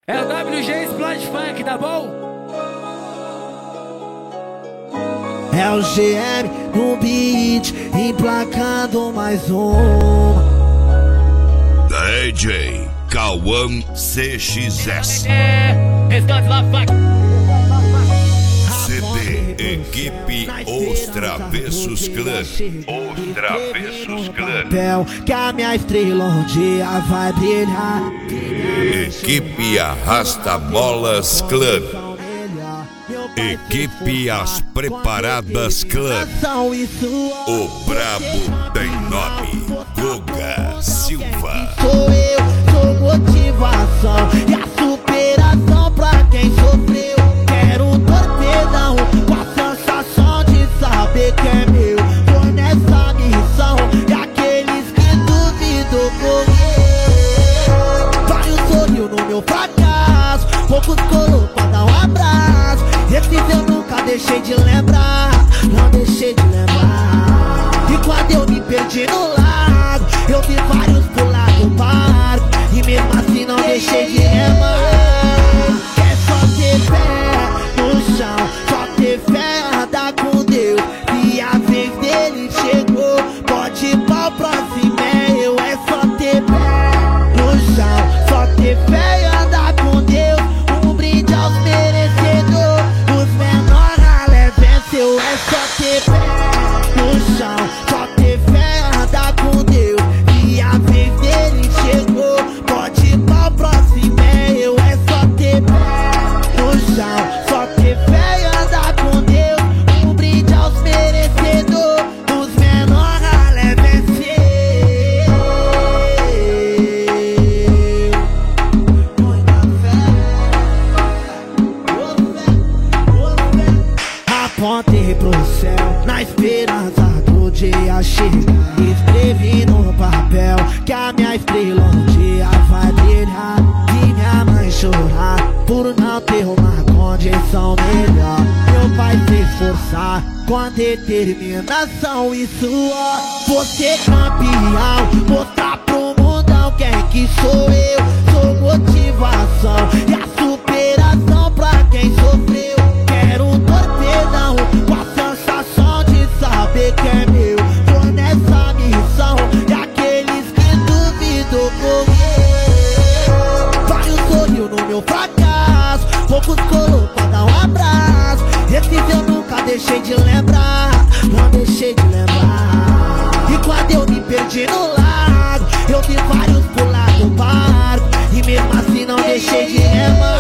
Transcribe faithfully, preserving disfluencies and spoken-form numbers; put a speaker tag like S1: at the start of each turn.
S1: É o W G Explode Funk, tá bom?
S2: É o G M no beat, emplacando mais uma.
S3: D J Cauã C X S.
S1: É, restante lá, funk.
S3: C D Equipe Os Travessos Clã. Os Travessos Clã.
S2: Que a minha estrela um dia vai brilhar.
S3: Equipe Arrasta Molas Clã. Equipe As Preparadas Clã. O brabo tem nome, Guga Silva.
S2: Sou eu, sou motivação e a superação pra quem sofreu. Quero um torpedão com a sensação de saber que é meu. Tô nessa missão e aqueles que duvidam correr. Vários sorriu no meu fracasso, poucos colou pra dar um abraço. Esses eu nunca deixei de lembrar, não deixei de lembrar. E quando eu me perdi no lago, eu vi vários pular do barco, e mesmo assim não deixei de remar. É só ter fé no chão, só ter fé, andar com Deus. E a vez dele chegou, pode ir pra próxima, é eu. É só ter fé no chão, só ter fé e andar com Deus. Um brinde aos merecedores, os menores ralé venceu. É só ter fé no chão, só ter fé, andar com Deus. E a vez dele chegou, pode ir pra próxima, é eu. É só ter fé no chão, só ter fé e andar com Deus. Um brinde aos merecedores, os menores ralé venceu. Muita fé, apontei pro céu na esperança do dia chegar. Escrevi no papel que a minha estrela um dia vai brilhar. E minha mãe chorar por não ter uma condição melhor. Meu pai se esforçar com determinação e suor. Você campeão, mostrar pro mundão quem que sou eu. Sou motivação e a superação pra quem sofreu. Quero um torpedão com a sensação de saber que é meu. Tô nessa missão e aqueles que duvidam correr. Vários sorriu no meu fracasso, poucos colou pra dar um abraço. Esses eu nunca deixei de lembrar, não deixei de lembrar. E quando eu me perdi no lago, eu vi vários pular do barco, e mesmo assim não deixei de remar.